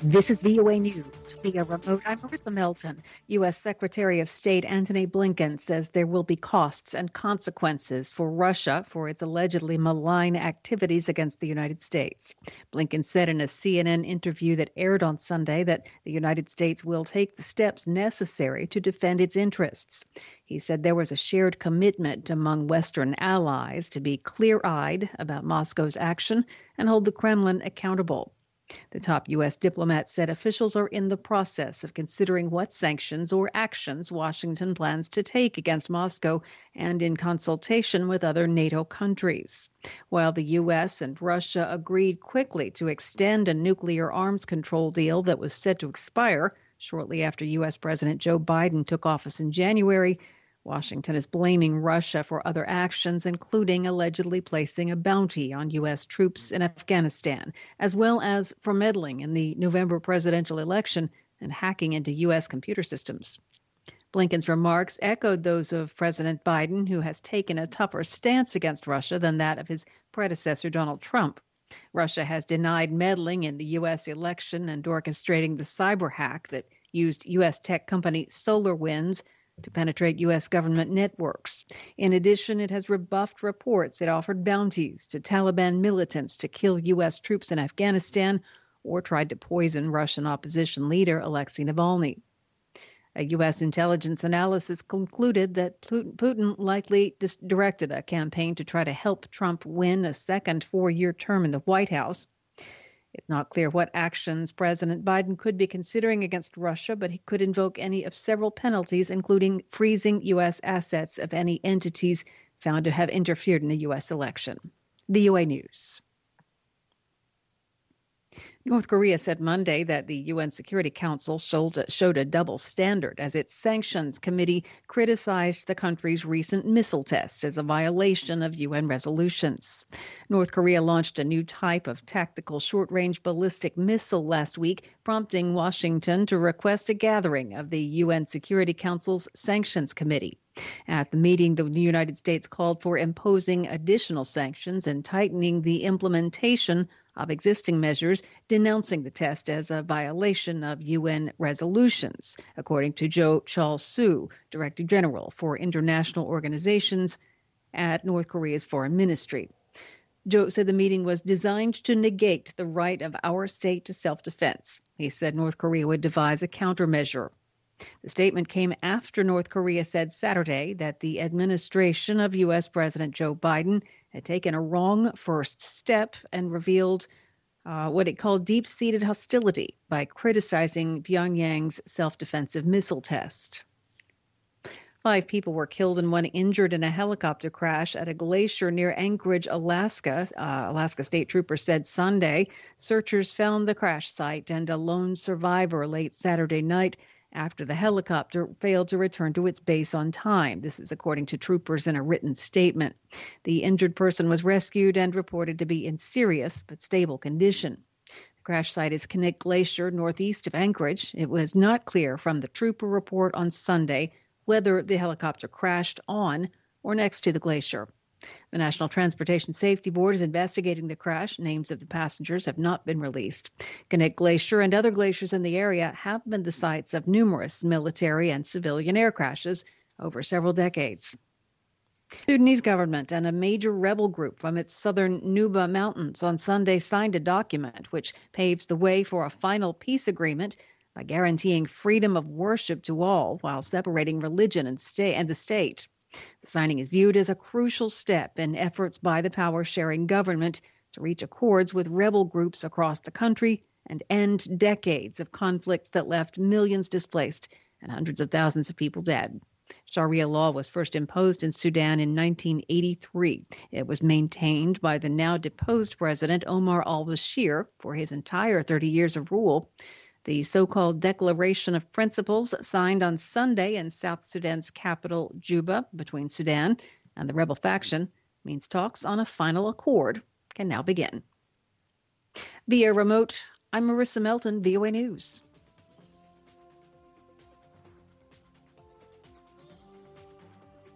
This is VOA News via remote. I'm Marissa Melton. U.S. Secretary of State Antony Blinken says there will be costs and consequences for Russia for its allegedly malign activities against the United States. Blinken said in a CNN interview that aired on Sunday that the United States will take the steps necessary to defend its interests. He said there was a shared commitment among Western allies to be clear-eyed about Moscow's action and hold the Kremlin accountable. The top U.S. diplomat said officials are in the process of considering what sanctions or actions Washington plans to take against Moscow and in consultation with other NATO countries. While the U.S. and Russia agreed quickly to extend a nuclear arms control deal that was set to expire shortly after U.S. President Joe Biden took office in January, Washington is blaming Russia for other actions, including allegedly placing a bounty on U.S. troops in Afghanistan, as well as for meddling in the November presidential election and hacking into U.S. computer systems. Blinken's remarks echoed those of President Biden, who has taken a tougher stance against Russia than that of his predecessor, Donald Trump. Russia has denied meddling in the U.S. election and orchestrating the cyber hack that used U.S. tech company SolarWinds to penetrate U.S. government networks. In addition, it has rebuffed reports it offered bounties to Taliban militants to kill U.S. troops in Afghanistan or tried to poison Russian opposition leader Alexei Navalny. A U.S. intelligence analysis concluded that Putin likely directed a campaign to try to help Trump win a second four-year term in the White House. It's not clear what actions President Biden could be considering against Russia, but he could invoke any of several penalties, including freezing U.S. assets of any entities found to have interfered in a U.S. election. VOA News. North Korea said Monday that the UN Security Council showed a double standard as its sanctions committee criticized the country's recent missile test as a violation of UN resolutions. North Korea launched a new type of tactical short-range ballistic missile last week, prompting Washington to request a gathering of the UN Security Council's sanctions committee. At the meeting, the United States called for imposing additional sanctions and tightening the implementation of existing measures, denouncing the test as a violation of UN resolutions, according to Jo Chol-soo, Director General for International Organizations at North Korea's Foreign Ministry. Jo said the meeting was designed to negate the right of our state to self-defense. He said North Korea would devise a countermeasure. The statement came after North Korea said Saturday that the administration of U.S. President Joe Biden had taken a wrong first step and revealed what it called deep-seated hostility by criticizing Pyongyang's self-defensive missile test. 5 people were killed and 1 injured in a helicopter crash at a glacier near Anchorage, Alaska. Alaska State Troopers said Sunday. Searchers found the crash site and a lone survivor late Saturday night after the helicopter failed to return to its base on time. This is according to troopers in a written statement. The injured person was rescued and reported to be in serious but stable condition. The crash site is Knik Glacier, northeast of Anchorage. It was not clear from the trooper report on Sunday whether the helicopter crashed on or next to the glacier. The National Transportation Safety Board is investigating the crash. Names of the passengers have not been released. Knik Glacier and other glaciers in the area have been the sites of numerous military and civilian air crashes over several decades. The Sudanese government and a major rebel group from its southern Nuba Mountains on Sunday signed a document which paves the way for a final peace agreement by guaranteeing freedom of worship to all while separating religion and the state. The signing is viewed as a crucial step in efforts by the power-sharing government to reach accords with rebel groups across the country and end decades of conflicts that left millions displaced and hundreds of thousands of people dead. Sharia law was first imposed in Sudan in 1983. It was maintained by the now deposed president Omar al-Bashir for his entire 30 years of rule. The so-called Declaration of Principles signed on Sunday in South Sudan's capital, Juba, between Sudan and the rebel faction means talks on a final accord can now begin. Via remote, I'm Marissa Melton, VOA News.